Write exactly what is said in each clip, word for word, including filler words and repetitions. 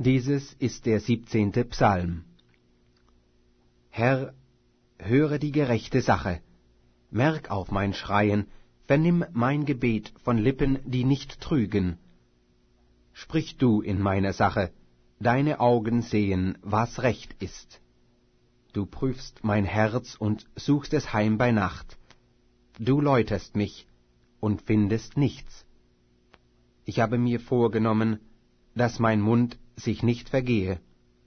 Dieses ist der siebzehnte Psalm. Herr, höre die gerechte Sache, merk auf mein Schreien, vernimm mein Gebet von Lippen, die nicht trügen. Sprich du in meiner Sache, deine Augen sehen, was recht ist. Du prüfst mein Herz und suchst es heim bei Nacht. Du läuterst mich und findest nichts. Ich habe mir vorgenommen, dass mein Mund sich nicht vergehe.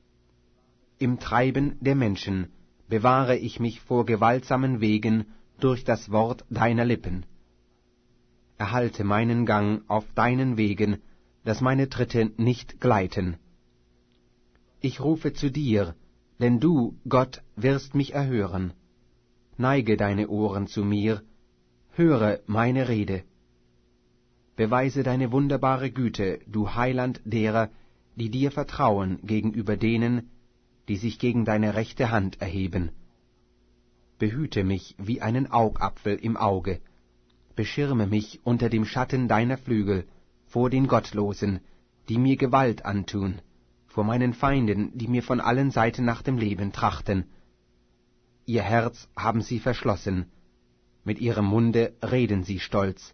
Im Treiben der Menschen bewahre ich mich vor gewaltsamen Wegen durch das Wort deiner Lippen. Erhalte meinen Gang auf deinen Wegen, dass meine Tritte nicht gleiten. Ich rufe zu dir, denn du, Gott, wirst mich erhören. Neige deine Ohren zu mir, höre meine Rede. Beweise deine wunderbare Güte, du Heiland derer, die dir vertrauen gegenüber denen, die sich gegen deine rechte Hand erheben. Behüte mich wie einen Augapfel im Auge, beschirme mich unter dem Schatten deiner Flügel vor den Gottlosen, die mir Gewalt antun, vor meinen Feinden, die mir von allen Seiten nach dem Leben trachten. Ihr Herz haben sie verschlossen, mit ihrem Munde reden sie stolz.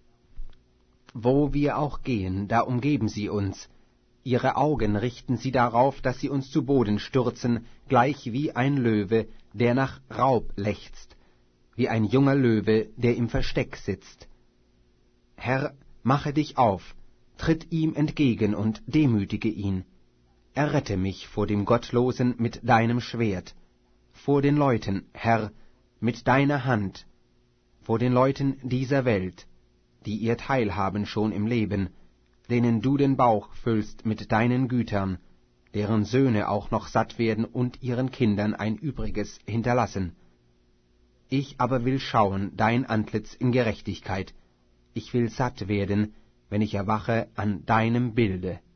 Wo wir auch gehen, da umgeben sie uns, ihre Augen richten sie darauf, dass sie uns zu Boden stürzen, gleich wie ein Löwe, der nach Raub lechzt, wie ein junger Löwe, der im Versteck sitzt. Herr, mache dich auf, tritt ihm entgegen und demütige ihn. Errette mich vor dem Gottlosen mit deinem Schwert, vor den Leuten, Herr, mit deiner Hand, vor den Leuten dieser Welt, die ihr Teil haben schon im Leben, denen du den Bauch füllst mit deinen Gütern, deren Söhne auch noch satt werden und ihren Kindern ein Übriges hinterlassen. Ich aber will schauen dein Antlitz in Gerechtigkeit, ich will satt werden, wenn ich erwache an deinem Bilde.